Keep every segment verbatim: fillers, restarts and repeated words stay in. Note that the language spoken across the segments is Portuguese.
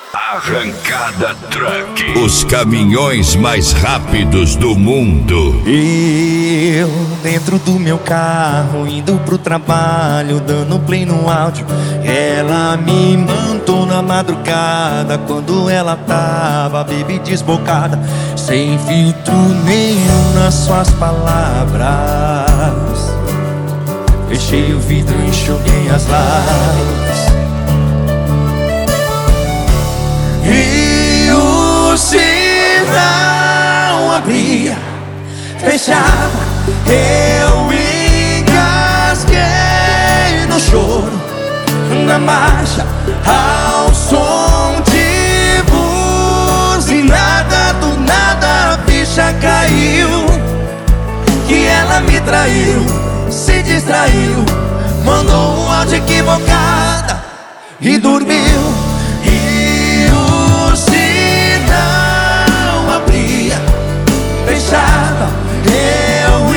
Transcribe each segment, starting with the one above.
Arrancada Truck, os caminhões mais rápidos do mundo. Eu, dentro do meu carro, indo pro trabalho, dando play no áudio. Ela me mandou na madrugada, quando ela tava, baby, desbocada, sem filtro nenhum nas suas palavras. Fechei o vidro e enxuguei as lágrimas. E o sinal abria, fechava, eu engasguei no choro, na marcha, ao som de buzinada. Do nada a ficha caiu, que ela me traiu, se distraiu, mandou um áudio equivocada e dormiu. Fechava, eu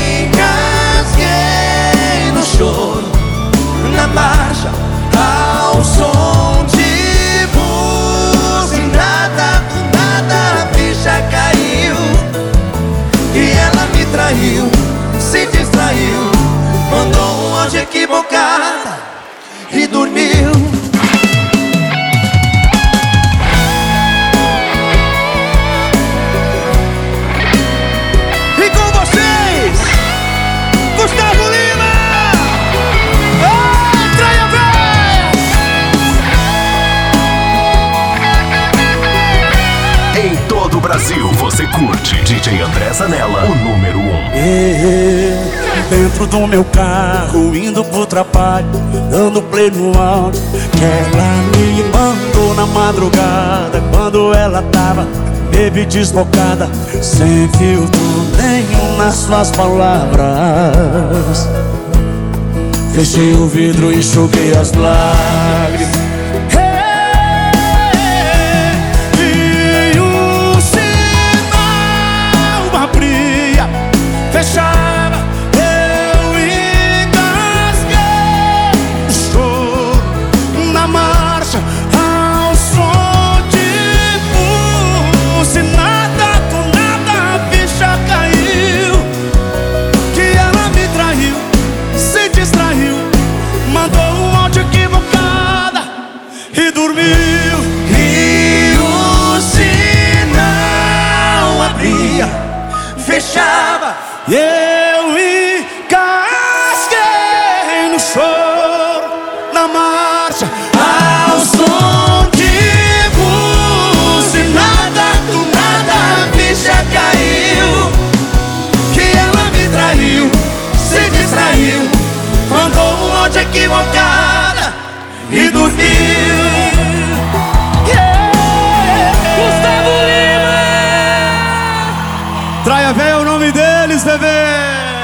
engasguei no choro, na marcha, ao som de buzinada. Do nada a ficha caiu, e ela me traiu, se distraiu, mandou um áudio equivocada e dormiu. Brasil, você curte D J André Zanella, o número um. Eu, dentro do meu carro, indo pro trabalho, dando play no áudio, que ela me mandou na madrugada, quando ela tava, baby, desbocada, sem filtro nenhum nas suas palavras. Fechei o vidro e enxuguei as lágrimas. Fechava, eu engasguei no choro, na marcha, ao som de buzinada. Do nada a ficha caiu, que ela me traiu, se distraiu, mandou um áudio equivocada e dormiu. E o sinal abria, fechava, e eu engasguei no choro, na marcha, ao som de buzinada. Do nada a ficha caiu, que ela me traiu, se distraiu, mandou um áudio equivocada e dormiu. Traia Véia é o nome deles, bebê.